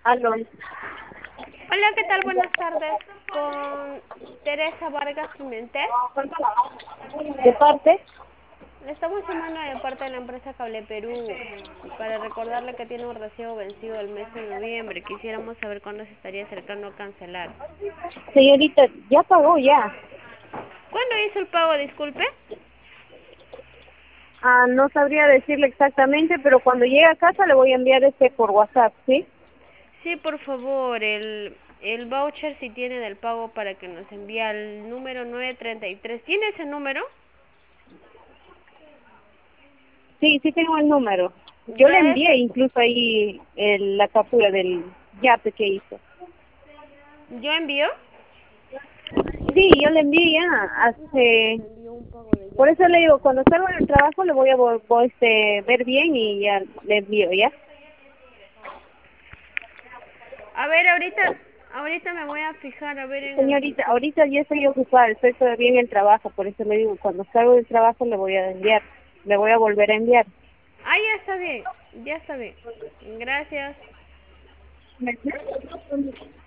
Aló. Hola, ¿qué tal? Buenas tardes. Con Teresa Vargas Pimentel. ¿De parte? Le estamos llamando de parte de la empresa Cable Perú para recordarle que tiene un recibo vencido el mes de noviembre. Quisiéramos saber cuándo se estaría acercando a cancelar. Señorita, ya pagó ya. ¿Cuándo hizo el pago? Disculpe. No sabría decirle exactamente, pero cuando llegue a casa le voy a enviar por WhatsApp, ¿sí? Sí, por favor, el voucher si tiene del pago para que nos envíe al número 933. ¿Tiene ese número? Sí, sí tengo el número. Yo le Ya envié ese. incluso ahí la captura del yape que hizo. ¿Yo envío? Sí, yo le envié ya hace... Me envió un pago de Por eso Yape. le digo, cuando salga del trabajo le voy a ver bien y ya le envío, ¿ya? A ver, ahorita me voy a fijar a ver en el Señorita, sistema. ahorita ya estoy ocupada, estoy todavía en el trabajo, por eso le digo, cuando salgo del trabajo le voy a enviar, le voy a volver a enviar. Ah, ya está bien, ya está bien. Gracias.